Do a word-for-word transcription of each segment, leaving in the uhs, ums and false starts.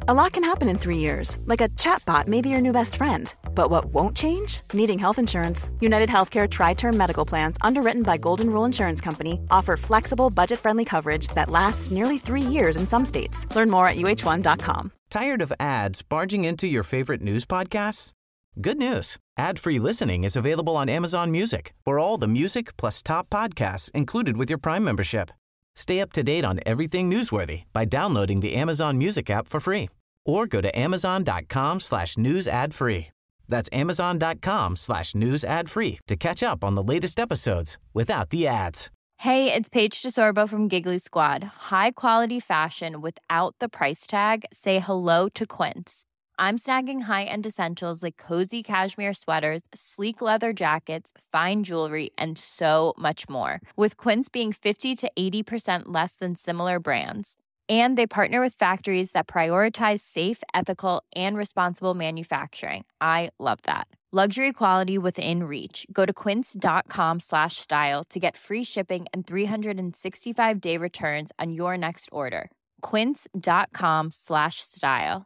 A lot can happen in three years, like a chatbot may be your new best friend. But what won't change? Needing health insurance. United Healthcare Tri-Term Medical Plans, underwritten by Golden Rule Insurance Company, offer flexible, budget-friendly coverage that lasts nearly three years in some states. Learn more at U H one dot com. Tired of ads barging into your favorite news podcasts? Good news. Ad-free listening is available on Amazon Music for all the music plus top podcasts included with your Prime membership. Stay up to date on everything newsworthy by downloading the Amazon Music app for free or go to amazon.com slash news ad free. That's amazon.com slash news ad free to catch up on the latest episodes without the ads. Hey, it's Paige DeSorbo from Giggly Squad. High quality fashion without the price tag. Say hello to Quince. I'm snagging high-end essentials like cozy cashmere sweaters, sleek leather jackets, fine jewelry, and so much more. With Quince being fifty to eighty percent less than similar brands. And they partner with factories that prioritize safe, ethical, and responsible manufacturing. I love that. Luxury quality within reach. Go to quince.com slash style to get free shipping and three sixty-five day returns on your next order. Quince.com slash style.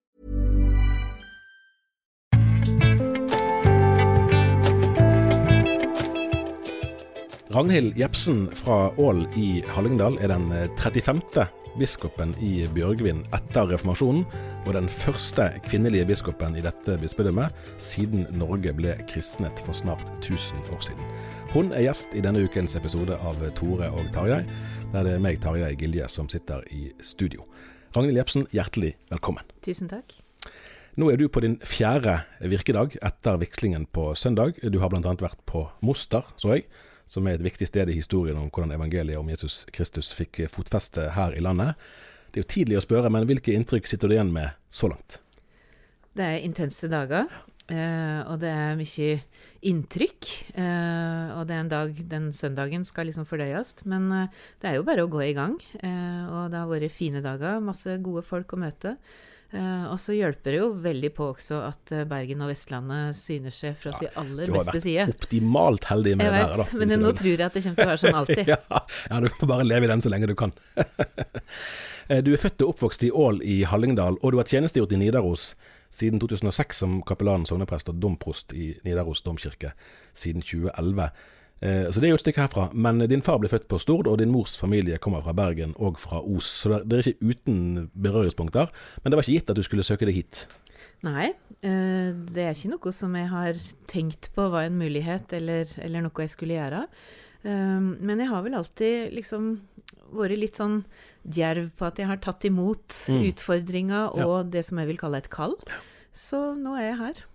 Ragnhild Jepsen fra Ål i Hallingdal er den trettifemte biskopen i Bjørgvin etter reformasjonen, og den første kvinnelige biskopen i dette bispedømmet siden Norge ble kristnet for snart tusen år siden. Hun er gjest i denne ukens episode av Tore og Tarjei, der det er meg, Tarjei Gilje, som sitter i studio. Ragnhild Jepsen, hjertelig velkommen. Tusen takk. Nå er du på din fjerde virkedag etter vikslingen på søndag. Du har blant annet vært på Moster, så jeg, som er et viktig sted i historien om hvordan evangeliet om Jesus Kristus fikk fotfeste her i landet. Det er jo tidlig å spørre, men hvilke inntrykk sitter du igjen med så langt? Det er intense dager, og det er mye inntrykk, og det er en dag, den søndagen skal liksom fordøyes, men det er jo bare å gå i gang, og det har vært fine dager, masse gode folk å møte. Uh, og så hjelper det jo veldig på også at Bergen og Vestlandet syner seg fra sin aller beste side. Du har vært optimalt heldig med det da. Men nå tror jeg at det kommer til å være sånn alltid. ja, ja, du får bare leve i den så lenge du kan. Du er født og oppvokst i Ål i Hallingdal, og du har tjenestegjort i Nidaros siden to tusen og seks som kapellan, sogneprest og domprost i Nidaros domkirke siden tjue elleve. Så det er jo et stykke herfra, men din far ble født på Stord, og din mors familie kommer fra Bergen og fra Os, så det er ikke uten berøringspunkter, men det var ikke gitt at du skulle søke deg hit. Nei, det er ikke noe som jeg har tenkt på var en mulighet, eller, eller noe jeg skulle gjøre. Men jeg har vel alltid liksom vært litt sånn djerv på at jeg har tatt imot mm. utfordringer og ja. Det som jeg vil kalle et kall. Så nå er jeg her.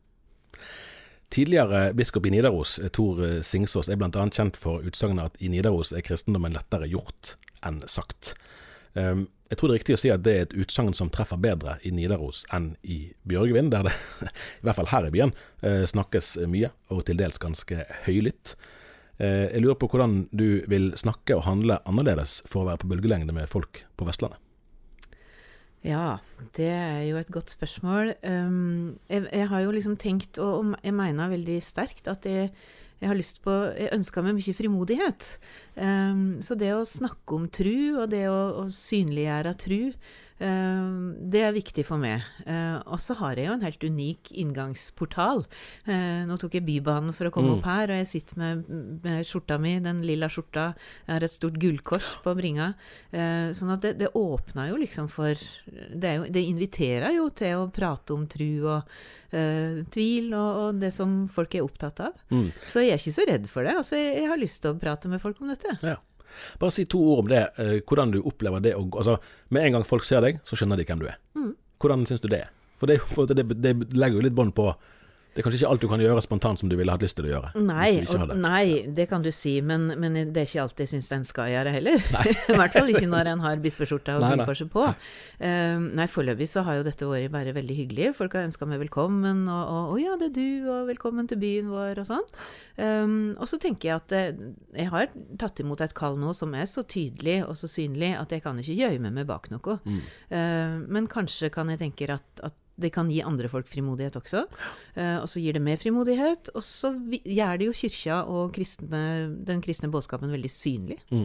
Tidligere biskop i Nidaros, Tor Singsås, er blant annet kjent for utsagnet at i Nidaros er kristendommen lettere gjort enn sagt. Jeg tror det er riktig å si at det er et utsagn som treffer bedre i Nidaros enn i Bjørgvin, der det, i hvert fall her i byen, snakkes mye, og til dels ganske høylytt. Jeg lurer på hvordan du vil snakke og handle annerledes for å være på bølgelengde med folk på Vestlandet. Ja, det er jo et godt spørsmål. Um, jeg, jeg har jo liksom tenkt, og jeg mener veldig sterkt, at jeg, jeg har lyst på, jeg ønsker meg mye frimodighet. Um, så det å snakke om tru, og det å, å synliggjøre tru, um, det er viktig for meg. Uh, og så har jeg jo en helt unik inngangsportal. Uh, nå tok jeg bybanen for å komme mm. opp her, og jeg sitter med, med skjorta mi, den lilla skjorta. Jeg har et stort gullkors på bringa. Uh, sånn at det, det åpner jo liksom for, det, er jo, det inviterer jo til å prate om tru og uh, tvil og, og det som folk er opptatt av. Mm. Så jeg er ikke så redd for det. Altså, jeg, jeg har lyst til å prate med folk om dette. Ja. Bare si to ord om det, eh, hvordan du opplever det. Og, altså, med en gang folk ser deg, så skjønner de hvem du er. Mm. Hvordan synes du det er? For det, det, det, det legger jo litt bånd på. Det er kanskje ikke alt du kan gjøre spontant som du ville hatt lyst til å gjøre. Nei, og, nei det kan du si, men, men det er ikke alltid jeg synes den skal gjøre heller. I hvert fall ikke når en har bispeskjorta og gullkorset på. Nei, um, nei foreløpig så har jo dette vært bare veldig hyggelig. Folk har ønsket meg velkommen, og, og, og ja, det er du, og velkommen til byen vår, og sånn. Um, og så tenker jeg at uh, jeg har tatt imot et kall nå som er så tydelig og så synlig at jeg kan ikke gjemme meg bak noe. Mm. Uh, men kanskje kan jeg tenke at, at det kan gi andre folk frimodighet også, uh, og så gir det mer frimodighet, og så vi, gjør det jo kyrkja og kristne, den kristne bådskapen veldig synlig. Mm.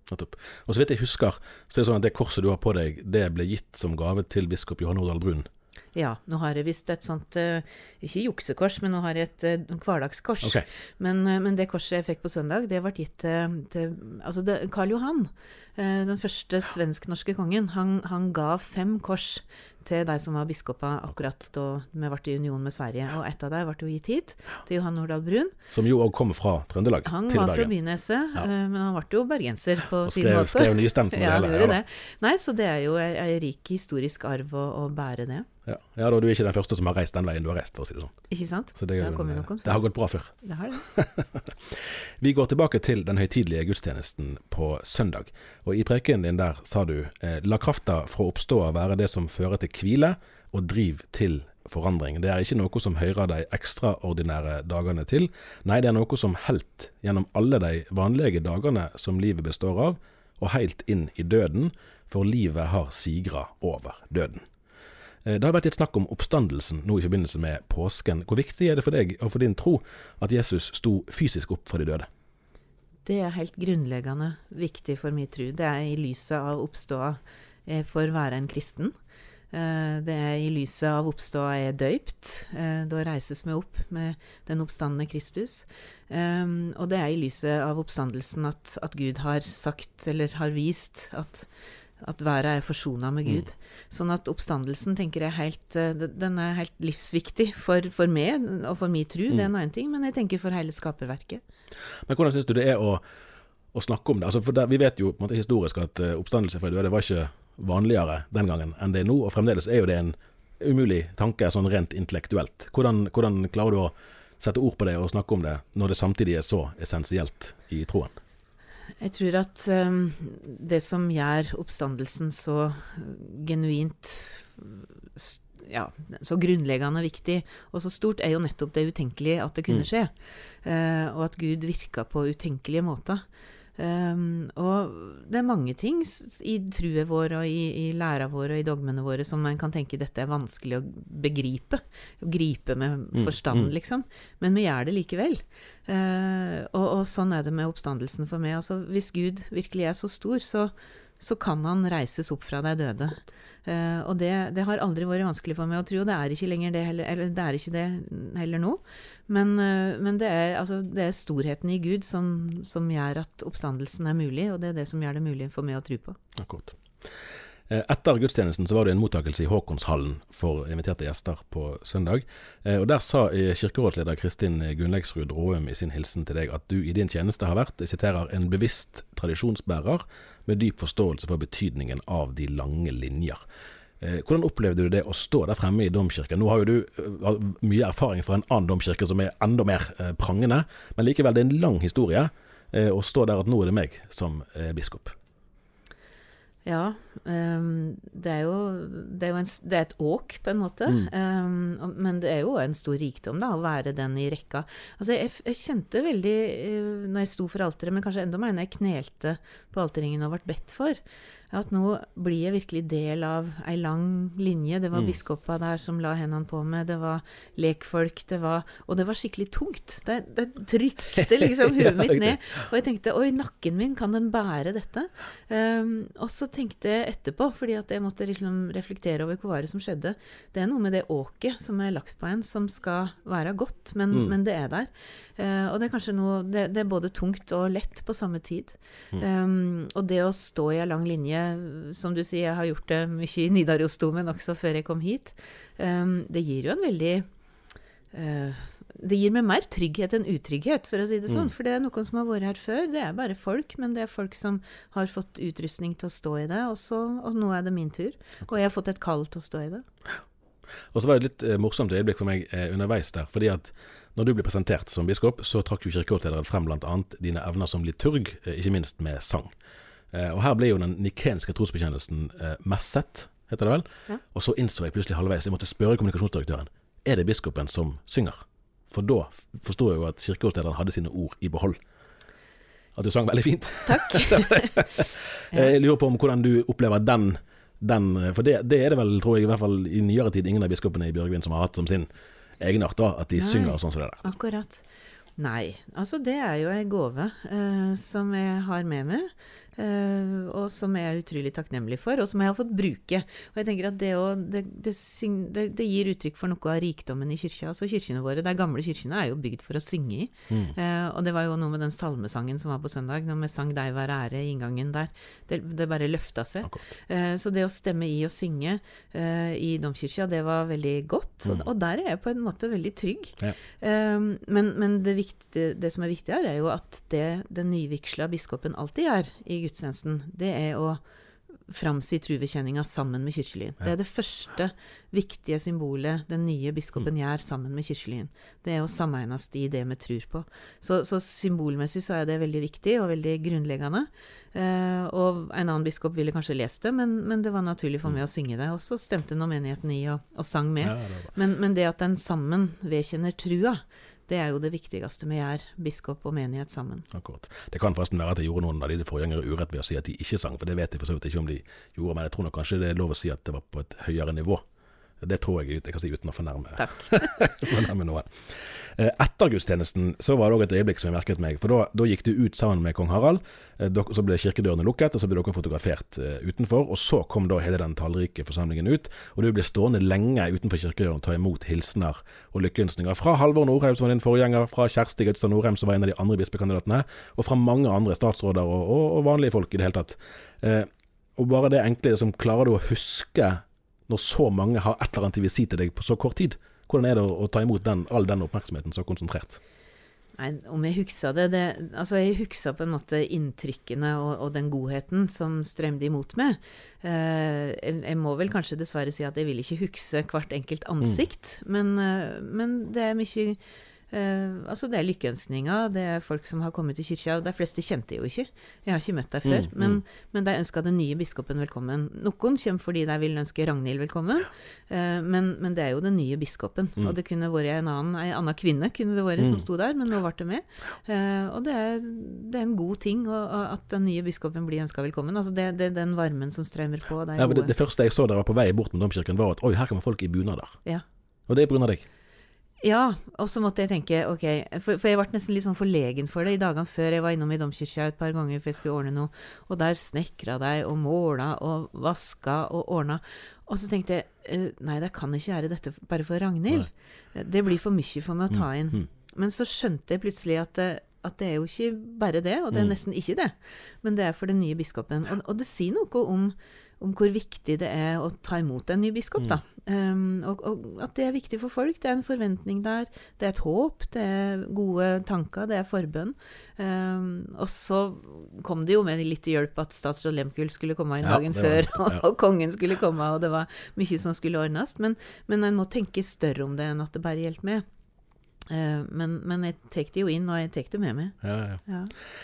Nettopp. Og så vidt jeg husker, så er det sånn at det korset du har på deg, det ble gitt som gave til biskop Johan Nordahl Brun. Ja, nå har jeg visst et sånt, uh, ikke juksekors, men nå har jeg et uh, hverdagskors. Okay. Men, uh, men det korset jeg fikk på søndag, det ble gitt uh, til, altså det, Karl Johan, uh, den første svensk-norske kongen, han, han ga fem kors til de som var biskoper akkurat da vi ble i union med Sverige. Og et av dem ble jo gitt hit, til Johan Nordahl Brun. Som jo også kommer fra Trøndelag han til Bergen. Han var fra Byneset, ja. uh, men han ble jo bergenser på og sin skrev, måte. skrev nystemt på ja, det hele. Ja, det. Nei, så det er jo en rik historisk arv å, å bære det. Ja. ja, da du er ikke den første som har reist den veien du har reist, for å si det sånn. Ikke sant? Så det, det, har en, det har gått bra før. Det har det. Vi går tilbake til den høytidelige gudstjenesten på søndag. Og i preken din der sa du, eh, la krafta fra oppståa være det som fører til hvile og driv til forandring. Det er ikke noe som hører de ekstraordinære dagene til. Nei, det er noe som helt gjennom alle de vanlige dagene som livet består av, og helt inn i døden, for livet har sigra over døden. Det har vært litt snakk om oppstandelsen nå i forbindelse med påsken. Hvor viktig er det for deg og for din tro at Jesus sto fysisk opp for de døde? Det er helt grunnleggende viktig for min tro. Det er i lyset av oppståa jeg får være en kristen. Det er i lyset av oppståa jeg er døypt. Da reises vi opp med den oppstandende Kristus. Og det er i lyset av oppstandelsen at, at Gud har sagt, eller har vist, at at verden er forsonet med Gud. Mm. Sånn at oppstandelsen, tenker jeg, helt, den er helt livsviktig for, for meg og for min tro. Mm. Det er en ting, men jeg tenker for hele skaperverket. Men hvordan synes du det er å, å snakke om det? Altså, for der, vi vet jo på en måte historisk at uh, oppstandelse for det var ikke vanligere den gangen enn det er nå, og fremdeles er jo det en umulig tanke sånn rent intellektuelt. Hvordan, hvordan klarer du å sette ord på det og snakke om det når det samtidig er så essensielt i troen? Jeg tror at um, det som gjør oppstandelsen så genuint, ja, så grunnleggende viktig, og så stort, er jo nettopp det utenkelige at det kunne skje. Mm. Uh, og at Gud virker på utenkelige måter. Um, og det er mange ting i truet vår og i, i læra vår og i dogmene våre som man kan tenke dette er vanskelig å begripe, å gripe med forstand, mm, mm. liksom. Men vi gjør det likevel. Uh, og, og sånn er det med oppstandelsen for meg. Altså, hvis Gud virkelig er så stor, så, så kan han reises opp fra de døde. Uh, og det, det har aldri vært vanskelig for meg å tro, og det er ikke lenger det heller, eller det er ikke det heller nå. Men, uh, men det, er, altså, det er storheten i Gud som, som gjør at oppstandelsen er mulig, og det er det som gjør det mulig for meg å tro på. Akkurat. Etter gudstjenesten så var det en mottakelse i Håkonshallen for inviterte gjester på søndag. Og der sa kirkerådsleder Kristin Gunnleiksrud Råum i sin hilsen til deg at du i din tjeneste har vært, jeg siterer, en bevisst tradisjonsbærer med dyp forståelse for betydningen av de lange linjer. Hvordan opplevde du det å stå der fremme i domkirken? Nå har jo du mye erfaring fra en annen domkirke som er enda mer prangende, men likevel det er en lang historie å stå der at nå er det meg som biskop. Ja, um, det er jo, det er jo en, det er et åk på en måte, mm. um, men det er jo en stor rikdom da, å være den i rekka. Altså jeg, jeg kjente veldig, uh, når jeg sto for alteret, men kanskje enda mer når jeg knelte på alterringen og ble bedt for, at nå blir jeg virkelig del av en lang linje. Det var mm. biskoper der som la hendene på meg, det var lekfolk, det var, og det var skikkelig tungt. Det, det trykte liksom huet mitt ned, og jeg tenkte, oi, nakken min, kan den bære dette? Um, og så tenkte jeg etterpå, fordi at jeg måtte liksom reflektere over hva var det som skjedde. Det er noe med det åket som er lagt på en, som skal være godt, men, mm. men det er der. Uh, og det er kanskje noe, det, det er både tungt og lett på samme tid. Mm. Um, og det å stå i en lang linje, som du sier, jeg har gjort det mye i Nidarosdomen også før jeg kom hit, um, det gir jo en veldig uh, det gir meg mer trygghet enn utrygghet, for å si det sånn, mm. for det er noen som har vært her før, det er bare folk, men det er folk som har fått utrustning til å stå i det, og, så, og nå er det min tur, og jeg har fått et kall til å stå i det. Og så var det litt eh, morsomt øyeblikk for meg eh, underveis der, fordi at når du ble presentert som biskop, så trakk jo kirkerådslederen frem blant annet dine evner som liturg, eh, ikke minst med sang. Eh, og her ble jo den nikenske trosbekjennelsen eh, messet, heter det vel, ja. Og så innså jeg plutselig halvveis, jeg måtte spørre kommunikasjonsdirektøren, er det biskopen som synger? For da forstod jeg jo at kirkerådslederen hadde sine ord i behold. At du sang veldig fint. Takk. Jeg lurer på om hvordan du opplever den, den for det, det er det vel, tror jeg, i hvert fall i nyere tid, ingen av biskopene i Bjørgvin som har hatt som sin egenart da, at de Nei, synger sånn som det der. Akkurat. Nei, altså det er jo en gåve eh, som jeg har med meg. uh, og som jeg er utrolig takknemlig for, og som jeg har fått bruke. Og jeg tenker at det, også, det, det, det, det gir uttrykk for noe av rikdommen i kyrkja. Altså kyrkjene våre, de gamle kyrkjene er jo bygd for å synge i. Mm. Uh, og det var jo noe med den salmesangen som var på søndag, når vi sang «Deg være ære» i inngangen der. Det, det bare løfta seg. Uh, så det å stemme i og synge uh, i domkyrkja, det var veldig godt. Mm. Og, og der er jeg på en måte veldig trygg. Ja. Um, men men det, viktige, det som er viktig her, er jo at det den nyviksla biskopen alltid er i gudstjenesten, det er å framsi truvekjenninga sammen med kirkelyen. Ja. Det er det første viktige symbolet den nye biskopen mm. gjør sammen med kirkelyen. Det er å sammenes i det vi tror på. Så, så symbolmessig så er det veldig viktig og veldig grunnleggende. Uh, og en annen biskop ville kanskje lest det, men, men det var naturlig for meg å synge det. Og så stemte nå menigheten i og, og sang med. Ja, det men, men det at den sammen vedkjenner trua, det er jo det viktigste med er biskop og menighet sammen. Akkurat. Det kan forresten være at jeg gjorde noen av de forgjengere urett ved å si at de ikke sang, for det vet jeg for så vidt ikke om de gjorde, men jeg tror nok kanskje det er lov å si at det var på et høyere nivå. Det tror jeg jeg kan si uten å fornærme, fornærme noen. Etter gudstjenesten så var det også et øyeblikk som jeg merket meg, for da, da gikk du ut sammen med kong Harald, så ble kirkedørene lukket, og så ble dere fotografert utenfor, og så kom da hele den tallrike forsamlingen ut, og du ble stående lenge utenfor kirkedøren og ta imot hilsener og lykkeønskninger fra Halvor Nordheim, som var din forgjenger, fra Kjersti Gautstad Nordheim, som var en av de andre bispekandidatene, og fra mange andre statsråder og, og, og vanlige folk i det hele tatt. Eh, og bare det enkle som klarer du å huske når så mange har et eller annet de vil si til deg på så kort tid? Hvordan er det å, å ta imot den, all den oppmerksomheten så konsentrert? Nei, om jeg husker det, det altså jeg husker på en måte inntrykkene og, og den godheten som strømde imot meg. Eh, jeg, jeg må vel kanskje dessverre si at jeg vil ikke huske hvert enkelt ansikt, mm. men, men det er mye... Uh, altså det er lykkeønskninger, det er folk som har kommet til kyrkja, og de fleste kjente jo ikke. Jeg har ikke møtt deg før, mm, men, mm. men de ønsket den nye biskopen velkommen. Noen kommer fordi de vil ønske Ragnhild velkommen, uh, men, men det er jo den nye biskopen, mm. og det kunne vært en annen, en annen kvinne kunne det vært mm. som sto der, men nå var det med. Uh, og det er, det er en god ting og, og at den nye biskopen blir ønsket velkommen. Altså det, det er den varmen som strømmer på. Det, ja, det, det første jeg så der var på vei bort med domkirken var at oi, her kommer folk i bunader. Ja. Og det er på grunn av deg. Ja, og så måtte jeg tenke, ok, for, for jeg ble nesten litt sånn forlegen for det i dagene før jeg var innom i domkirka et par ganger for jeg skulle ordne noe, og der snekra deg og måla og vaska og ordna. Og så tenkte jeg, nei, jeg kan ikke gjøre dette bare for Ragnhild. Nei. Det blir for mye for meg å ta inn. Mm, mm. Men så skjønte jeg plutselig at, at det er jo ikke bare det, og det er nesten ikke det, men det er for den nye biskopen. Og, og det sier noe om om hvor viktig det er å ta imot en ny biskop, da. Um, og, og at det er viktig for folk. Det er en forventning der. Det er et håp, det er gode tanker, det er forbønn. Um, og så kom det jo med litt hjelp at statsråd Lehmkuhl skulle komme inn dagen ja, før, og, ja. og kongen skulle komme, og det var mye som skulle ordnes. Men, men en må tenke større om det enn at det bare hjelper med. Uh, men, men jeg tek det jo inn, og jeg tek det med meg. Ja, ja. ja.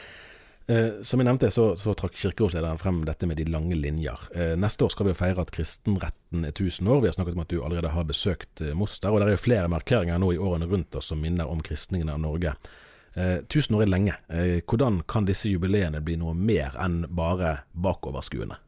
Eh, som jeg nevnte, så, så trakk kirkerådslederen frem dette med de lange linjer. Eh, neste år skal vi jo feire at kristenretten er tusen år. Vi har snakket om at du allerede har besøkt eh, Moster, og det er jo flere markeringer nå i årene rundt oss som minner om kristningen av Norge. Eh, tusen år er lenge. Eh, hvordan kan disse jubileene bli noe mer enn bare bakoverskuende?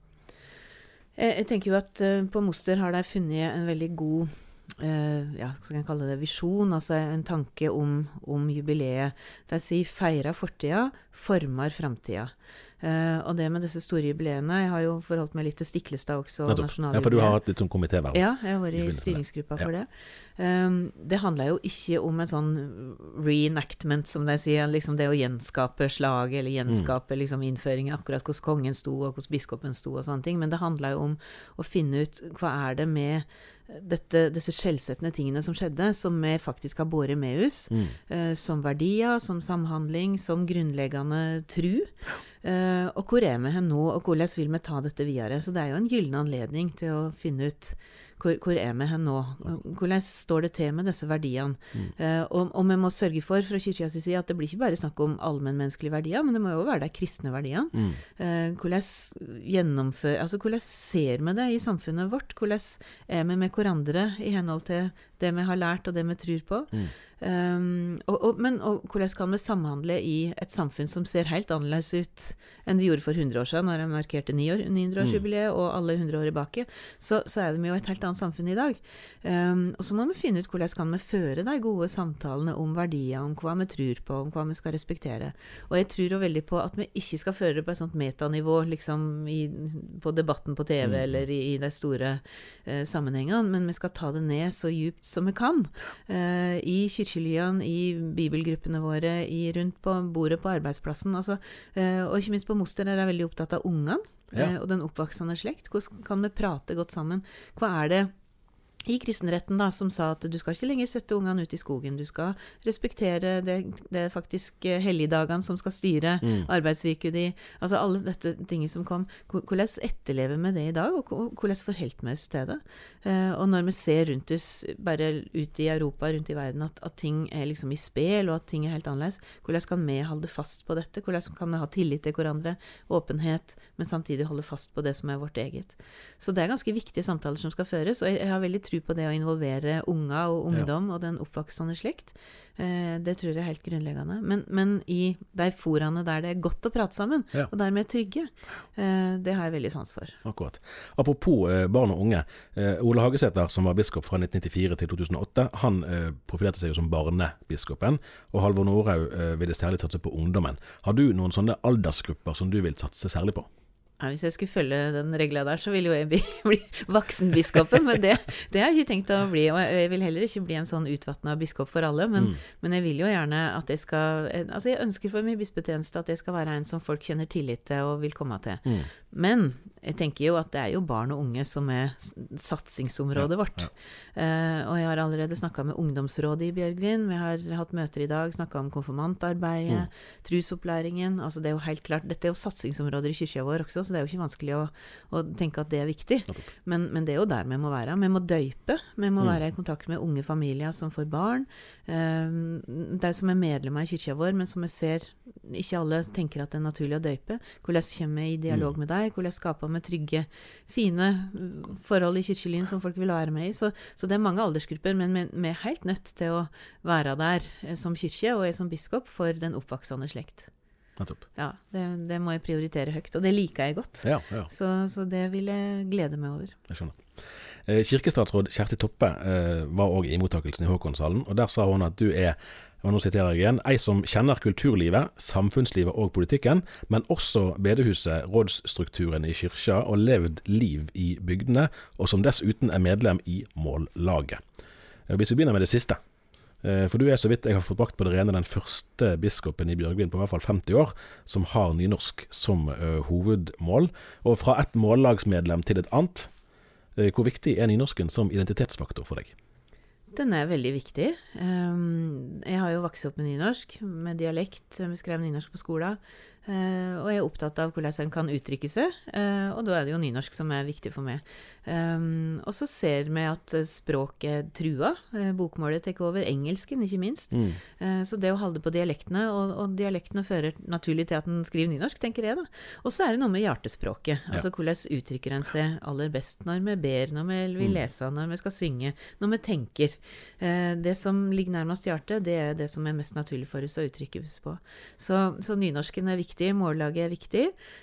Jeg, jeg tenker jo at uh, på Moster har de funnet en veldig god Uh, ja, hva skal jeg kalle det, visjon, altså en tanke om, om jubileet. Der sier feira fortida, formar framtida. Uh, og det med disse store jubileene, jeg har jo forholdt meg litt til Stiklestad også. Ja, for du har hatt litt sånn komitéverv. Ja, jeg har vært i styringsgruppa for ja. det. Um, det handler jo ikke om en sånn reenactment, som de sier, liksom det å gjenskape slaget, eller gjenskape mm. liksom innføringen, akkurat hvordan kongen sto, og hvordan biskopen sto, og sånne ting. Men det handler jo om å finne ut hva er det med dette, disse skjellsettende tingene som skjedde, som vi faktisk har båret med oss, mm. uh, som verdier, som samhandling, som grunnleggende tru. Uh, og hvor er vi hen nå, og hvordan vil vi ta dette videre? Så det er jo en gyllen anledning til å finne ut hvor, hvor er vi hen nå? Hvordan står det til med disse verdiene? Mm. Uh, og, og vi må sørge for, fra kyrkjas side, at det blir ikke bare snakk om allmennmenneskelige verdier, men det må jo være de kristne verdiene. Mm. Uh, hvordan gjennomfører, altså hvordan ser vi det i samfunnet vårt? Hvordan er vi med hverandre i henhold til det vi har lært og det vi tror på? Mm. Um, og, og, men og, hvordan kan vi samhandle i et samfunn som ser helt annerledes ut enn det gjorde for hundre år siden, når jeg markerte ni år, hundre-årsjubileet og alle hundre år tilbake, så, så er det jo et helt annet samfunn i dag. Um, og så må vi finne ut hvordan kan vi føre de gode samtalene om verdier, om hva vi tror på, om hva vi skal respektere. Og jeg tror jo veldig på at vi ikke skal føre det på et sånt metanivå, liksom i, på debatten på T V mm. eller i, i de store uh, sammenhengene, men vi skal ta det ned så djupt som vi kan. Uh, I kirkelyan, i bibelgruppene våre, i rundt på bordet på arbeidsplassen, altså, uh, og ikke minst på Moster, der er veldig opptatt av ungene, ja. uh, og den oppvaksende slekt. Hvordan kan vi prate godt sammen? Hva er det i kristenretten da, som sa at du skal ikke lenger sette ungene ut i skogen, du skal respektere det, det er faktisk helligdagene som skal styre mm. arbeidsviket de, altså alle dette tingene som kom. Hvordan etterlever vi det i dag, og hvordan forholder vi oss til det? Uh, og når vi ser rundt oss, bare ute i Europa, rundt i verden, at, at ting er liksom i spil, og at ting er helt annerledes, hvordan kan vi holde fast på dette? Hvordan kan vi ha tillit til hverandre, åpenhet, men samtidig holde fast på det som er vårt eget? Så det er ganske viktige samtaler som skal føres, og jeg, jeg har veldig tro på det å involvere unga og ungdom ja. Og den oppvaksende slekt. Eh, det tror jeg er helt grunnleggende. Men, men i de forene der det er godt å prate sammen, ja. Og dermed trygge, eh, det har jeg veldig sans for. Akkurat. Apropos eh, barn og unge, eh, Ole Hagesæter, som var biskop fra nitten nittifire til to tusen og åtte, han eh, profilerte seg jo som barnebiskopen, og Halvor Nordhaug eh, ville særlig satse på ungdommen. Har du noen sånne aldersgrupper som du vil satse særlig på? Ja, hvis jeg skulle følge den regla der, så ville jo jeg bli, bli voksenbiskopen, men det, det har jeg ikke tenkt å bli, og jeg vil heller ikke bli en sånn utvattnet biskop for alle, men, mm. men jeg vil jo gjerne at jeg skal, altså jeg ønsker for min bispetjeneste at jeg skal være en som folk kjenner tillit til og vil komme til. Mm. Men jeg tenker jo at det er jo barn og unge som er satsingsområdet ja, vårt. Ja. Uh, og jeg har allerede snakket med ungdomsrådet i Bjørgvin, vi har hatt møter i dag, snakket om konfirmantarbeidet, mm. trusopplæringen, altså det er jo helt klart, dette er jo satsingsområder i kyrkja vår også, så det er jo ikke vanskelig å, å tenke at det er viktig. Men, men det er jo der vi må være. Vi må døype, vi må mm. være i kontakt med unge familier som får barn, um, de som er medlemmer i kyrkja vår, men som jeg ser, ikke alle tenker at det er naturlig å døype. Hvordan kommer vi i dialog med deg? Hvordan skaper vi trygge, fine forhold i kyrkjelyn som folk vil være med i? Så, så det er mange aldersgrupper, men vi er helt nødt til å være der som kyrkje, og jeg som biskop for den oppvaksende slekt. Ja, det, det må jeg prioritere høyt, og det liker jeg godt. Ja, ja. Så, så det vil jeg glede meg over. Jeg skjønner. Eh, kirkestatsråd Kjersti Toppe eh, var også i mottakelsen i Håkonshallen, og der sa hun at du er, og nå siterer jeg igjen, ei som kjenner kulturlivet, samfunnslivet og politikken, men også bedehuset, rådsstrukturen i kyrkja og levd liv i bygdene, og som dessuten er medlem i mållaget. Eh, hvis vi begynner med det siste, for du er, så vidt jeg har fått bakt på det rene, den første biskopen i Bjørgvin på i hvert fall femti år, som har nynorsk som uh, hovedmål. Og fra et mållagsmedlem til et annet, uh, hvor viktig er nynorsken som identitetsfaktor for deg? Den er veldig viktig. Um, jeg har jo vokst opp med nynorsk, med dialekt, vi skrev nynorsk på skolen, uh, og jeg er opptatt av hvordan en kan uttrykke seg, uh, og da er det jo nynorsk som er viktig for meg. Um, og så ser vi at språket trua, uh, bokmålet tar over, engelsken ikke minst, mm. uh, så det å holde på dialektene, og, og dialektene fører naturlig til at en skriver nynorsk, tenker jeg da. Og så er det noe med hjertespråket, ja. Altså hvordan uttrykker en seg aller best når vi ber, når vi vil lese, når vi skal synge, når vi tenker. Uh, det som ligger nærmest hjertet, det er det som er mest naturlig for oss å uttrykke oss på. Så, så nynorsken er viktig, mållaget er viktig,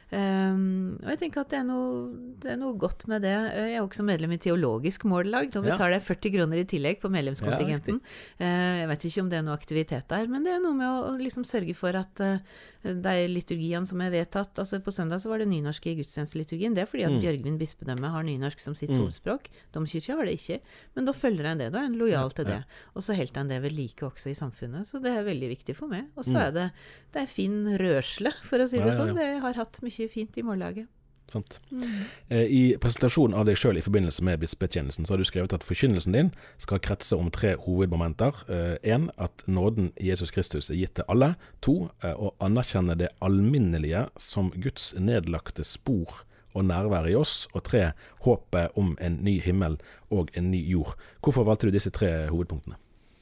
um, og jeg tenker at det er noe, det er noe godt med det. Jeg er også medlem i teologisk mållag, da betaler jeg førti kroner i tillegg på medlemskontingenten. Ja, jeg vet ikke om det er noe aktivitet der, men det er noe med å, å liksom sørge for at uh, de liturgiene som er vedtatt, altså på søndag så var det nynorsk i gudstjenesteliturgien, det er fordi at mm. Bjørgvin bispedømme har nynorsk som sitt mm. hovedspråk, domkirka har det ikke, men da følger en det, da er en lojal ja, til det, ja. Og så helt en det ved like også i samfunnet, så det er veldig viktig for meg, og så mm. er det, det er fin rørsle, for å si det ja, sånn, ja, ja. Det har hatt mye fint i mållaget. Sant. Mm. I presentasjonen av deg selv i forbindelse med bispetjenesten så har du skrevet at forkynnelsen din skal kretse om tre hovedmomenter. En, at nåden i Jesus Kristus er gitt til alle. To, å anerkjenne det alminnelige som Guds nedlagte spor og nærvær i oss. Og tre, håpet om en ny himmel og en ny jord. Hvorfor valgte du disse tre hovedpunktene?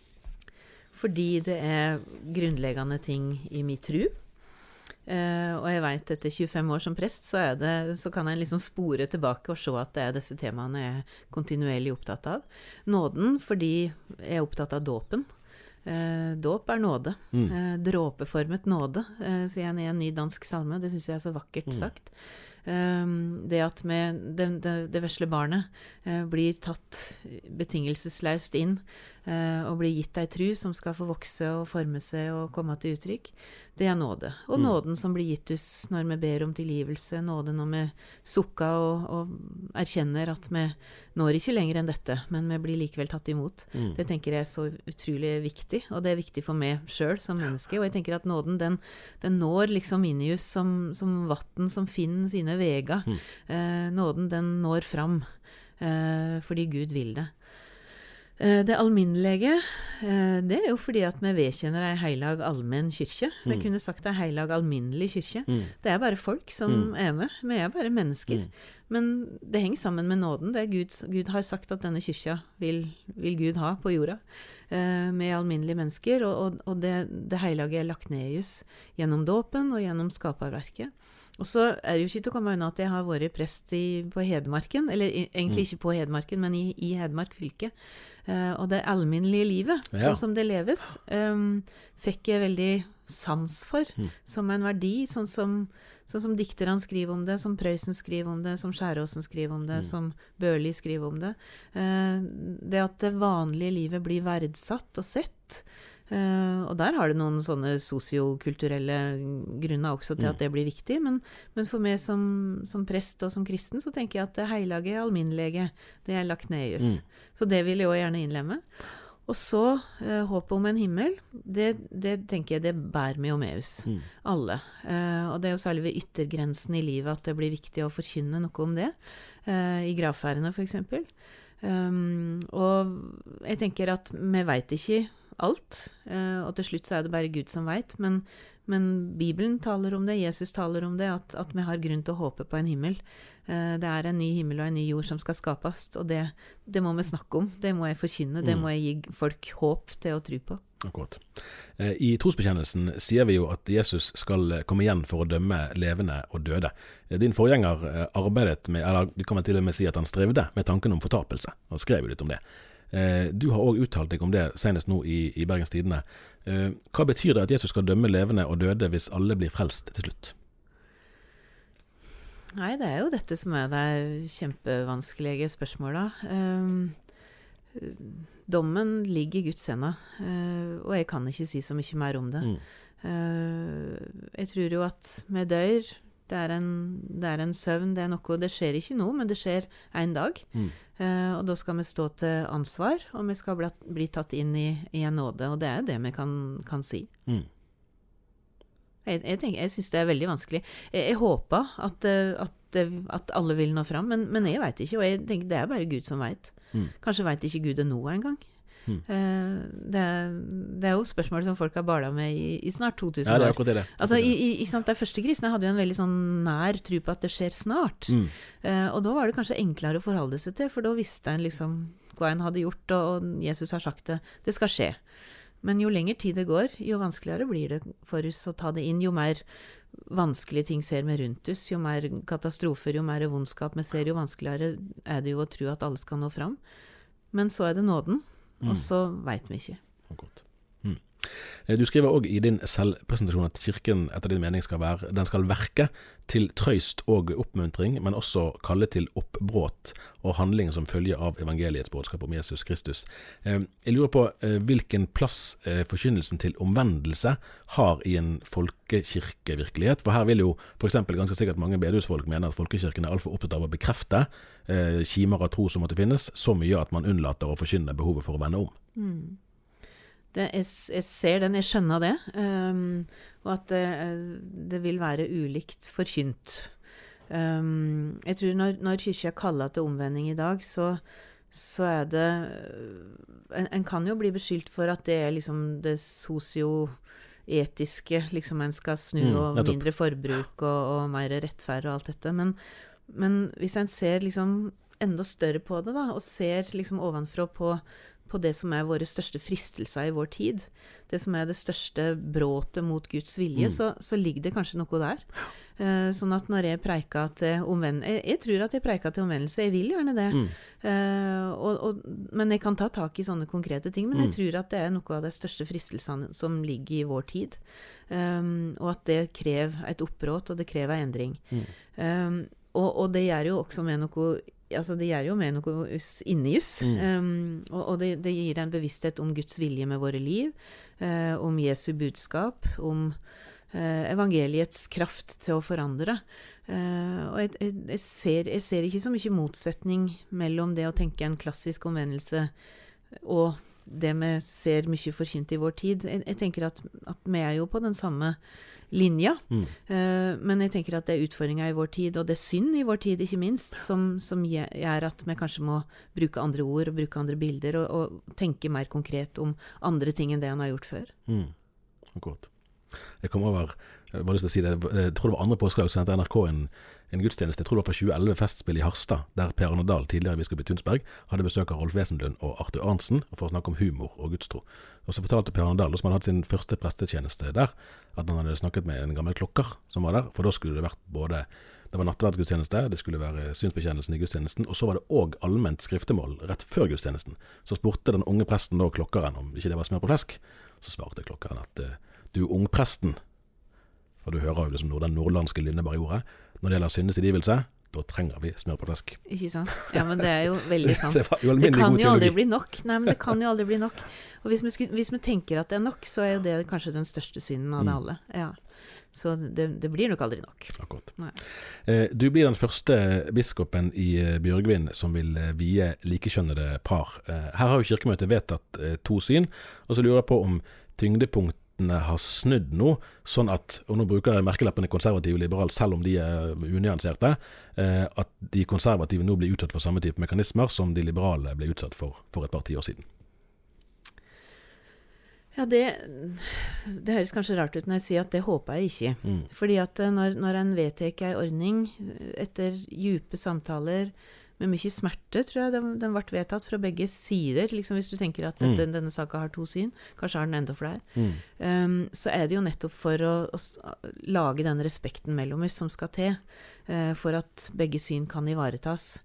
Fordi det er grunnleggende ting i mitt tro. Uh, og jeg vet etter tjuefem år som prest så, er det, så kan jeg liksom spore tilbake og se at det er disse temaene jeg er kontinuerlig opptatt av. Nåden fordi jeg er opptatt av dåpen. Eh, dåp er nåde. Mm. Eh, dråpeformet nåde, eh, sier jeg i en ny dansk salme. Det synes jeg er så vakkert Mm. sagt. Um, det at med det, det, det vesle barnet uh, blir tatt betingelseslaust inn uh, og blir gitt ei tru som skal få vokse og forme seg og komme til uttrykk, det er nåde. Og Mm. nåden som blir gitt oss når vi ber om tilgivelse, nåde når vi sukker og, og erkjenner at vi når ikke lenger enn dette, men vi blir likevel tatt imot. Mm. Det tenker jeg er så utrolig viktig, og det er viktig for meg selv som menneske, og jeg tenker at nåden, den, den når liksom inn i oss som, som vatten som finner sine veger. Mm. Eh, nåden, den når fram, eh, fordi Gud vil det. Eh, det alminnelige, eh, det er jo fordi at vi vedkjenner ei heilag allmenn kyrkje. Vi Mm. kunne sagt ei heilag alminnelig kyrkje. Mm. Det er bare folk som Mm. er med. Vi er bare mennesker. Mm. Men det henger sammen med nåden. Det er Gud, Gud har sagt at denne kyrkja vil, vil Gud ha på jorda, eh, med alminnelige mennesker, og, og, og det, det heilige er lagt ned i oss gjennom dåpen og gjennom skaperverket. Og så er det jo ikke til å komme unna at jeg har vært prest i, på Hedmarken, eller i, egentlig Mm. ikke på Hedmarken, men i, i Hedmark fylke. Eh, og det alminnelige livet, Ja. sånn som det leves, um, fikk jeg veldig sans for, Mm. som en verdi, sånn som, sånn som dikterne skriver om det, som Prøysen skriver om det, som Skjæråsen skriver om det, Mm. som Børli skriver om det. Eh, det at det vanlige livet blir verdsatt og sett, Uh, og der har det noen sånne sosiokulturelle grunner også til Mm. at det blir viktig, men, men for meg som, som prest og som kristen, så tenker jeg at det heilage, alminnelege, det er lagt ned i oss. Mm. Så det vil jeg også gjerne innlemme. Og så uh, håpet om en himmel, det, det tenker jeg det bærer vi jo med oss, Mm. alle. Uh, og det er jo særlig ved yttergrensen i livet at det blir viktig å forkynne noe om det, uh, i gravferdene for eksempel. Um, og jeg tenker at vi vet ikke alt, uh, og til slutt så er det bare Gud som vet, men, men Bibelen taler om det, Jesus taler om det, at, at vi har grunn til å håpe på en himmel. Uh, det er en ny himmel og en ny jord som skal skapes, og det, det må vi snakke om, det må jeg forkynne, det Mm. må jeg gi folk håp til å tro på. Akkurat. Eh, I trosbekjennelsen sier vi jo at Jesus skal komme igjen for å dømme levende og døde. Eh, Din forgjenger eh, arbeidet med, eller du kan vel til og med si at han strevde med tanken om fortapelse, og skrev jo litt om det. Eh, Du har også uttalt deg om det senest nå i, i Bergens Tidende. Eh, Hva betyr det at Jesus skal dømme levende og døde hvis alle blir frelst til slutt? Nei, det er jo dette som er det kjempevanskelige spørsmålet. Um, dommen ligger i Guds hender, uh, og jeg kan ikke si så mye mer om det. Mm. Uh, jeg tror jo at vi dør, det er, en, det er en søvn, det er noe, det skjer ikke nå, men det skjer en dag. Mm. Uh, og da skal vi stå til ansvar, og vi skal bli, bli tatt inn i, i en nåde, og det er det vi kan, kan si. Mm. Jeg, jeg, tenker, jeg synes det er veldig vanskelig. Jeg, jeg håper at, eh, at, det- at alle vil nå fram, men, men jeg vet ikke, og jeg tenker det er bare Gud som vet. Mm. Kanskje vet ikke Gud det nå engang. Mm. Eh, det, er- det er jo spørsmål som folk har bala med i, i snart to tusen Ja, det er år. akkurat det. Altså, i, i, i sant, De første kristne hadde jo en veldig sånn nær tro på at det skjer snart. Mm. Eh, og da var det kanskje enklere å forholde seg til, for da visste en liksom hva en hadde gjort, og, og Jesus har sagt det. Det skal skje. Men jo lenger tid det går, jo vanskeligere blir det for oss å ta det inn. Jo mer vanskelige ting ser vi rundt oss, jo mer katastrofer, jo mer vondskap vi ser, jo vanskeligere er det jo å tro at alle skal nå fram. Men så er det nåden, og så vet vi ikke. Akkurat. Mm. Eh, Du skriver også i din selvpresentasjon at kirken etter din mening skal være, den skal verke til trøyst og oppmuntring, men også kalle til oppbråt og handling som følge av evangeliets budskap om Jesus Kristus. Eh, Jeg lurer på eh, hvilken plass eh, forkynnelsen til omvendelse har i en folkekirkevirkelighet, for her vil jo for eksempel ganske sikkert mange bedehusfolk mene at folkekirken er alt for opptatt av å bekrefte eh, kimer av tro som måtte finnes, så mye at man unnlater å forkynne behovet for å vende om. Mm. Det, jeg, jeg ser den, jeg skjønner det, um, og at det, det vil være ulikt forkynt. Um, jeg tror når, når kyrkja kaller til omvending i dag, så, så er det en, en kan jo bli beskyldt for at det er liksom det sosioetiske, liksom en skal snu Mm, og nettopp. mindre forbruk og, og mer rettferd og alt dette, men, men hvis en ser liksom enda større på det da, og ser liksom ovenfra på på det som er våre største fristelser i vår tid, det som er det største bråtet mot Guds vilje, Mm. så, så ligger det kanskje noe der. Uh, sånn at når jeg preika til omvendelse, jeg, jeg tror at jeg preika til omvendelse, jeg vil gjerne det. Mm. Uh, og, og, men jeg kan ta tak i sånne konkrete ting, men mm. jeg tror at det er noe av de største fristelsene som ligger i vår tid. Um, og at det krever et oppråd, og det krever en endring. Mm. Um, og, og det gjør jo også med noe, altså det gjør jo med noe inni oss, mm. um, og, og det, det gir en bevissthet om Guds vilje med våre liv, uh, om Jesu budskap, om uh, evangeliets kraft til å forandre. Uh, og jeg, jeg, jeg, ser, jeg ser ikke så mye motsetning mellom det å tenke en klassisk omvendelse og det vi ser mye forkynt i vår tid. Jeg, jeg tenker at, at vi er jo på den samme linja, mm. uh, men jeg tenker at det er utfordringer i vår tid, og det er synd i vår tid, ikke minst, som, som gjør at vi kanskje må bruke andre ord og bruke andre bilder, og, og tenke mer konkret om andre ting enn det han har gjort før. Mm. Akkurat. Jeg kom over, jeg bare lyst til å si det, jeg tror det var andre påskedag, så sendte N R K en, en gudstjeneste, jeg tror det var fra tjue elleve festspill i Harstad, der Per Arne Dahl, tidligere biskop i Tunsberg, hadde besøk av Rolf Wesenlund og Arthur Arntzen, for å snakke om humor og gudstro. Og så fortalte Per Arne Dahl, som hadde hatt sin første prestetjeneste der, at han hadde snakket med en gammel klokker som var der, for da skulle det vært både, det var nattverdsgudstjeneste, det skulle være synsbekjennelsen i gudstjenenesten, og så var det også allment skriftemål rett før gudstjenesten. Så spurte den unge presten da klokkeren om ikke det var smør på flesk, så svarte klokkeren at du ungpresten, for du hører jo liksom den nordlandske Lindeberg-ordet, når det gjelder syndestilgivelse, da trenger vi smør på flesk. Ikke sant? Ja, men det er jo veldig sant. det, jo det kan jo aldri bli nok. Nei, men det kan jo aldri bli nok. Og hvis vi, skulle, hvis vi tenker at det er nok, så er jo det kanskje den største synden av det alle. Ja. Så det, det blir nok aldri nok. Akkurat. Eh, du blir den første biskopen i Bjørgvin som vil vie likekjønnede par. Eh, her har jo kirkemøtet vedtatt eh, to syn, og så lurer jeg på om tyngdepunkt har snudd nå, sånn at, og nå bruker jeg merkelappene konservativ og liberal selv om de er unyanserte, eh, at de konservative nå blir utsatt for samme type mekanismer som de liberale ble utsatt for for et par ti år siden. Ja, det, det høres kanskje rart ut når jeg sier at det håper jeg ikke. Mm. Fordi at når, når en vedtek en ordning etter dype samtaler med mye smerte, tror jeg den, den ble vedtatt fra begge sider, liksom hvis du tenker at dette, mm. denne saken har to syn, kanskje har den enda flere. Mm. Um, så er det jo nettopp for å, å lage den respekten mellom oss som skal til, uh, for at begge syn kan ivaretas.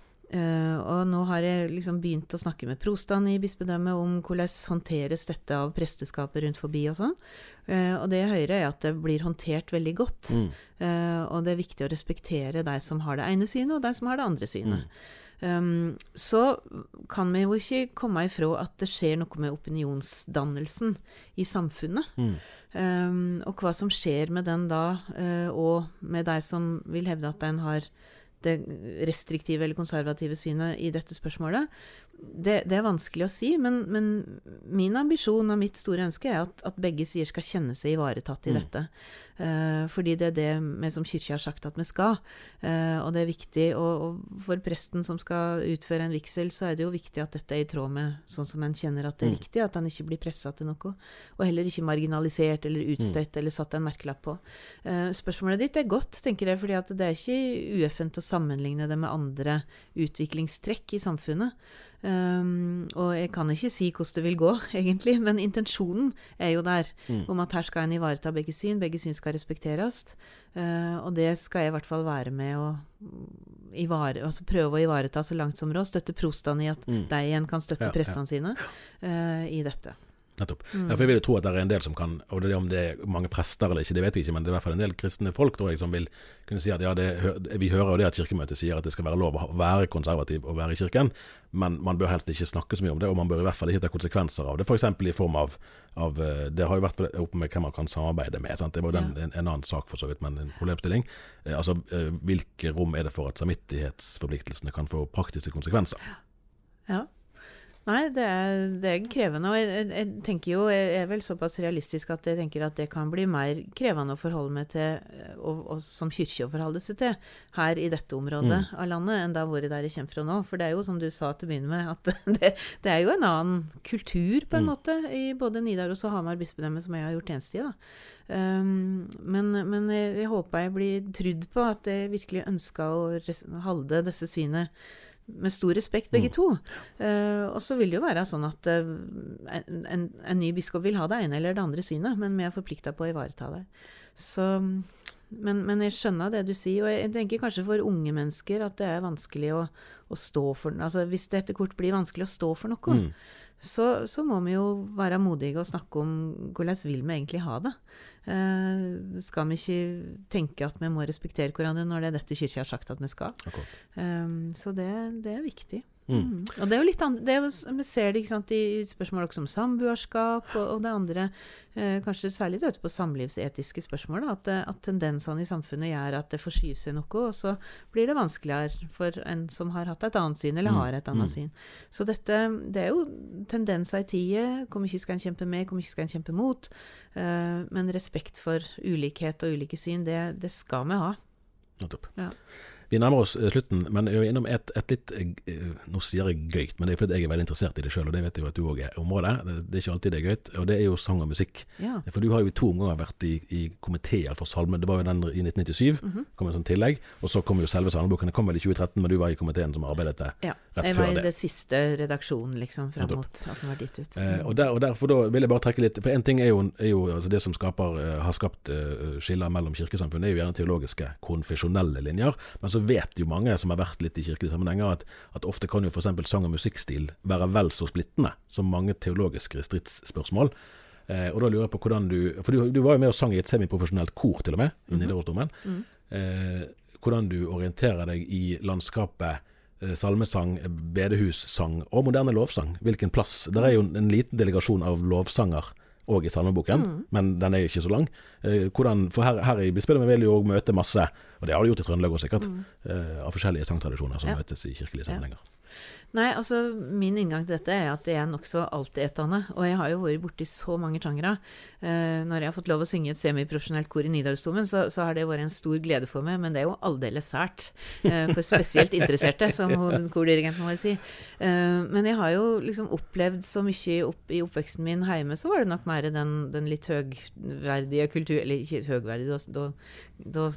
Uh, og nå har jeg liksom begynt å snakke med prostene i bispedømmet om hvordan håndteres dette av presteskapet rundt forbi og sånn. Uh, og det jeg hører er at det blir håndtert veldig godt. Mm. Uh, og det er viktig å respektere de som har det ene synet, og de som har det andre synet. Mm. Um, så kan vi jo ikke komme ifra at det skjer noe med opinionsdannelsen i samfunnet. Mm. Um, og hva som skjer med den da, uh, og med de som vil hevde at den har det restriktive eller konservative synet i dette spørsmålet, det, det er vanskelig å si, men, men min ambisjon og mitt store ønske er at, at begge sider skal kjenne seg ivaretatt i mm. dette. Uh, fordi det er det vi som kirke har sagt at vi skal. Uh, og det er viktig, og, og for presten som skal utføre en vigsel, så er det jo viktig at dette er i tråd med sånn som en kjenner at det er mm. riktig, at han ikke blir presset til noe, og heller ikke marginalisert eller utstøtt mm. eller satt en merkelapp på. Uh, spørsmålet ditt er godt, tenker jeg, fordi at det er ikke ueffent å sammenligne det med andre utviklingstrekk i samfunnet. Um, og jeg kan ikke si hvordan det vil gå, egentlig, men intensjonen er jo der, mm. om at her skal en ivareta begge syn, begge syn skal respekteres, uh, og det skal jeg i hvert fall være med å ivare, altså prøve å ivareta så langt som råd, støtte prostene i at mm. de igjen kan støtte ja, prestene ja. sine uh, i dette. Nettopp. Mm. Ja, for jeg vil jo tro at det er en del som kan, og det er om det er mange prester eller ikke, det vet jeg ikke, men det er i hvert fall en del kristne folk, tror jeg, som vil kunne si at ja, det, vi hører jo det at kirkemøtet sier at det skal være lov å være konservativ og være i kirken, men man bør helst ikke snakke så mye om det, og man bør i hvert fall ikke ta konsekvenser av det, for eksempel i form av, av det har jo vært oppe med hvem man kan samarbeide med, sant? Det var jo den, en, en annen sak for så vidt, men en problemstilling. Eh, altså, eh, hvilke rom er det for at samvittighetsforpliktelsene kan få praktiske konsekvenser? Ja. Nei, det er, det er krevende, og jeg, jeg, jeg tenker jo, jeg er vel såpass realistisk at jeg tenker at det kan bli mer krevende å forholde meg til, og, og som kirke å forholde seg til, her i dette området mm. av landet, enn det har vært der jeg kommer fra nå. For det er jo, som du sa til å begynne med, at det, det er jo en annen kultur på en mm. måte, i både Nidaros og Hamar bispedømme som jeg har gjort tjeneste i da. Um, men, men jeg, jeg håper jeg blir trudd på at jeg virkelig ønsker å res- holde disse synet med stor respekt begge to. Uh, og så vil det jo være sånn at uh, en, en, en ny biskop vil ha det ene eller det andre synet, men vi er forpliktet på å ivareta det. Så men, men jeg skjønner det du sier, og jeg tenker kanskje for unge mennesker at det er vanskelig å, å stå for, altså hvis det etter kort blir vanskelig å stå for noe, mm. så, så må vi jo være modige og snakke om hvordan vil vi egentlig ha det. Uh, skal vi ikke tenke at vi må respektere hverandre når det er dette kyrkja har sagt at vi skal. Um, så det, det er viktig. Mm. Mm. Og det er jo litt andre, det er jo, vi ser det ikke sant, i spørsmål også om samboerskap og, og det andre, eh, kanskje særlig det på samlivsetiske spørsmål, da, at, at tendensene i samfunnet gjør at det forskyver seg noe, og så blir det vanskeligere for en som har hatt et annet syn, eller har et annet mm. syn. Så dette, det er jo tendenser i tide, hvor mye skal en kjempe med, hvor mye skal en kjempe mot, eh, men respekt for ulikhet og ulike syn, det, det skal vi ha. Nettopp. Ja. Vi nærmer oss slutten, men jeg er innom et, et litt, nå sier jeg gøyt, men det er fordi jeg er veldig interessert i det selv, og det vet jeg jo at du også er området. Det, det er ikke alltid det er gøyt, og det er jo sang og musikk. Ja. For du har jo to ganger vært i, i komiteer for salmen. Det var jo den i nitten nittisju, mm-hmm. kom en sånn tillegg, og så kom jo selve salmeboken. Det kom vel i tjue tretten, men du var i komiteen som arbeidet det ja. rett før det. Ja, jeg var i det siste redaksjonen, liksom, frem mot at den var dit ut. Eh, og, der, og derfor da vil jeg bare trekke litt, for en ting er jo, er jo altså det som skaper, uh, har skapt uh, skiller mellom kirkesamfunnet, er jo gjerne teologiske, konfesjonelle linjer, men så vet jo mange som har vært litt i kirkelige sammenhenger, at, at ofte kan jo for eksempel sang- og musikkstil være vel så splittende som mange teologiske stridsspørsmål. Eh, og da lurer jeg på hvordan du, for du, du var jo med og sang i et semiprofesjonelt kor til og med, i Nidarosdomen. Mm. Eh, hvordan du orienterer deg i landskapet, eh, salmesang, bedehussang og moderne lovsang. Hvilken plass? Det er jo en liten delegasjon av lovsanger og i salmeboken, mm. men den er ikke så lang. Eh, hvordan, for her, her i Bispedømmet vil jo møte masse, og det har de gjort i Trøndelag også sikkert, mm. eh, av forskjellige sangtradisjoner som ja. møtes i kirkelige sammenhenger. Ja. Nei, altså min inngang til dette er at det er nok så altetende, og jeg har jo vært borti så mange sjangere. Eh, når jeg har fått lov å synge et semiprofesjonelt kor i Nidarosdomen, så, så har det vært en stor glede for meg, men det er jo aldeles sært eh, for spesielt interesserte, som kordirigenten må si. Eh, men jeg har jo liksom opplevd så mye opp, i oppveksten min hjemme, så var det nok mer den, den litt høgverdige kultur, eller ikke høgverdig, da, da,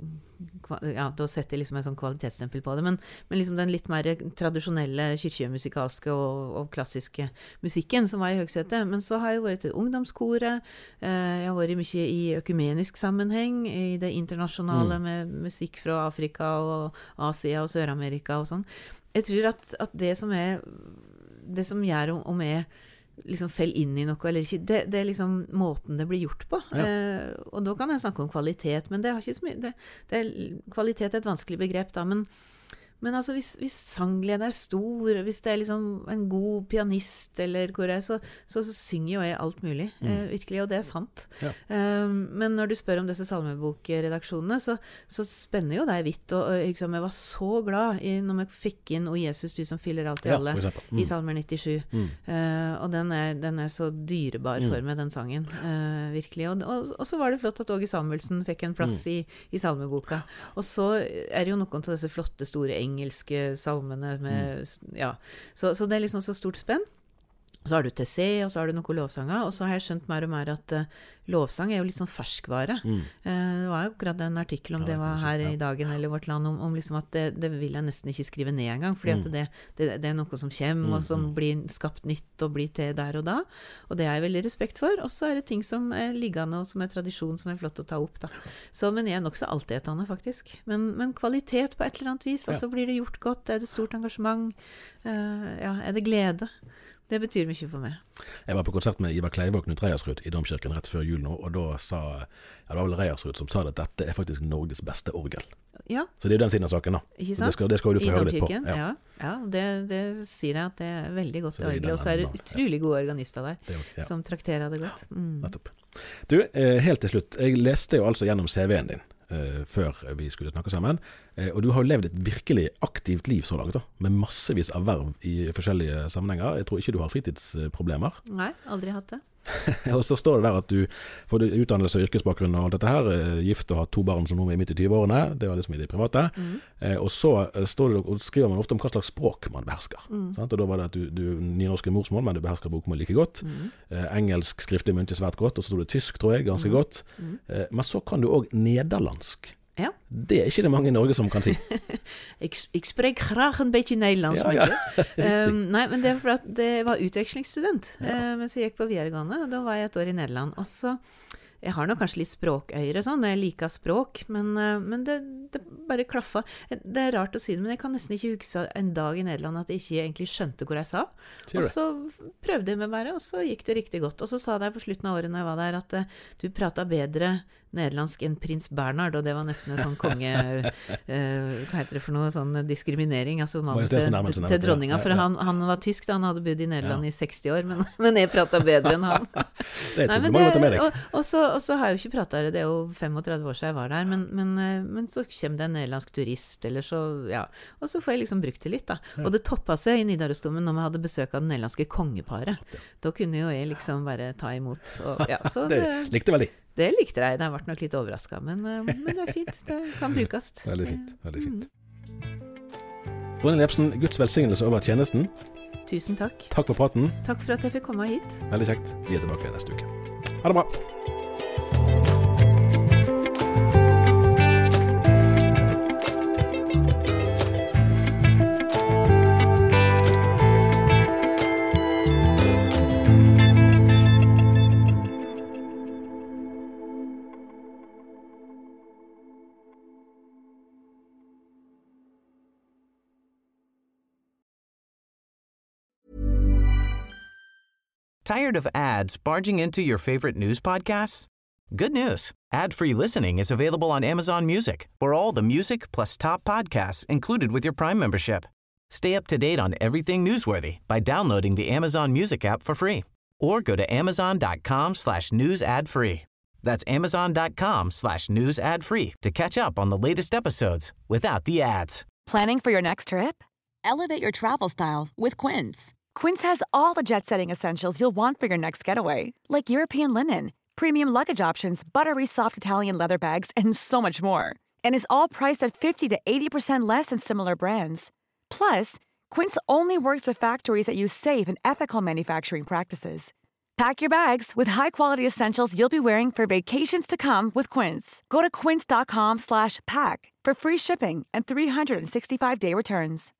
da, ja, da setter jeg liksom en sånn kvalitetsstempel på det, men, men liksom den litt mer tradisjonelle kirkemusikalske og, og klassiske musikken som var i høgsetet. Men så har jeg vært til ungdomskoret, eh, jeg har vært mye i økumenisk sammenheng, i det internasjonale mm. med musikk fra Afrika og Asia og Sør-Amerika og sånn. Jeg tror at, at det som er det som gjør om, om jeg liksom fell inn i noe eller ikke, det, det er liksom måten det blir gjort på. Ja. Eh, og da kan jeg snakke om kvalitet, men det har ikke så mye, det, det er, kvalitet er et vanskelig begrep da, men Men altså, hvis, hvis sangglede er stor, hvis det er liksom en god pianist, eller hvor jeg er, så, så, så synger jo jeg alt mulig, mm. eh, virkelig, og det er sant. Ja. Um, men når du spør om disse salmebokredaksjonene, så, så spenner jo det vidt, og, og liksom, jeg var så glad i, når vi fikk inn «O Jesus, du som fyller alt i alle», ja, mm. i Salmer nittisju. Mm. Uh, og den er, den er så dyrebar for meg, den sangen, uh, virkelig. Og, og, og så var det flott at Åge Samuelsen fikk en plass mm. i, i salmeboka. Og så er det jo noen av disse flotte, store engelske salmene med, mm. ja, så, så det er liksom så stort spenn. Så har du T C, og så har du noen lovsanger, og så har jeg skjønt mer og mer at uh, lovsang er jo litt sånn ferskvare. Mm. Uh, det var jo akkurat en artikkel om ja, det var her ja. i Dagen eller Vårt Land, om, om liksom at det, det vil jeg nesten ikke skrive ned en gang, fordi mm. at det, det, det er noe som kommer, mm. og som blir skapt nytt og blir til der og da, og det har jeg veldig respekt for. Og så er det ting som er liggende, og som er tradisjon, som er flott å ta opp da. Så, men jeg er nok så altetende faktisk. Men, men kvalitet på et eller annet vis, altså ja. blir det gjort godt, er det stort engasjement, uh, ja, er det glede? Det betyr mye for meg. Jeg var på konsert med Ivar Kleive og Knut Reiersrud i Domkirken rett før jul nå, og da sa, ja, det var vel Reiersrud som sa at dette er faktisk Norges beste orgel. Ja. Så det er jo den siden av saken da. Ikke sant? Det skal, det skal du få høre litt på. Ja, ja, ja det, det sier jeg at det er veldig godt orgel, og så er det utrolig gode organister der, det, ja. som trakterer det godt. Mm. Nettopp. Du, helt til slutt, jeg leste jo altså gjennom C V-en din, Uh, før vi skulle snakke sammen. Uh, og du har jo levd et virkelig aktivt liv så langt, da, med massevis av verv i forskjellige sammenhenger. Jeg tror ikke du har fritidsproblemer. Nei, aldri hatt det. Og så står det der at du får utdannelse og yrkesbakgrunn og alt dette her, gift og har to barn som nå er midt i tyve-årene, det var liksom i det private. Mm. Uh, og så står det, og skriver man ofte om hva slags språk man behersker. Mm. Sant? Og da var det at du, du nynorsk er morsmål, men du behersker bokmål like godt. Mm. Uh, engelsk skriftlig muntlig svært godt, og så står det tysk, tror jeg, ganske mm. godt. Mm. Uh, men så kan du også nederlandsk. Ja. Det er ikke det mange i Norge som kan si. ik, ik spreek graag een beetje Nederlands ja, met je. Ja. um, nei, men det er fordi jeg var utvekslingsstudent ja. uh, mens jeg gikk på videregående. Da var jeg et år i Nederland. Og så jeg har nok kanskje litt språkøyre sånn, jeg liker språk, men, men det, det bare klaffa. Det er rart å si det, men jeg kan nesten ikke huske en dag i Nederland at jeg ikke egentlig skjønte hvor jeg sa. Og så prøvde jeg meg bare, og så gikk det riktig godt. Og så sa jeg på slutten av året når jeg var der, at uh, du pratet bedre nederlandsk enn prins Bernhard, og det var nesten en sånn konge, uh, hva heter det for noe, sånn diskriminering, altså navnet til, til dronninga, for han, han var tysk da, han hadde bodd i Nederland ja. i seksti år, men, men jeg pratet bedre enn han. Det er Nei, det, med deg. Og, og, så, og så har jeg jo ikke pratet, det er jo femogtredve år siden jeg var der, men, men, men så kommer det en nederlandsk turist, eller så, ja, og så får jeg liksom brukt det litt da. Ja. Og det toppet seg i Nidarosdomen når vi hadde besøk av den nederlandske kongeparet. Da kunne jo jeg liksom bare ta imot. Og, ja, så det, det likte veldig. Det likte jeg, det har vært nok litt overrasket, men, men det er fint, det kan brukes. Veldig fint, veldig fint. Ronny Lepsen, Guds velsignelse over tjenesten. Tusen takk. Takk for praten. Takk for at jeg fikk komme hit. Veldig kjekt. Vi er tilbake neste uke. Ha det bra. Tired of ads barging into your favorite news podcasts? Good news. Ad-free listening is available on Amazon Music for all the music plus top podcasts included with your Prime membership. Stay up to date on everything newsworthy by downloading the Amazon Music app for free or go to amazon.com slash news ad free. That's amazon.com slash news ad free to catch up on the latest episodes without the ads. Planning for your next trip? Elevate your travel style with Quince. Quince has all the jet-setting essentials you'll want for your next getaway, like European linen, premium luggage options, buttery soft Italian leather bags, and so much more. And is all priced at fifty to eighty percent less than similar brands. Plus, Quince only works with factories that use safe and ethical manufacturing practices. Pack your bags with high-quality essentials you'll be wearing for vacations to come with Quince. Go to quince.com slash pack for free shipping and three sixty-five day returns.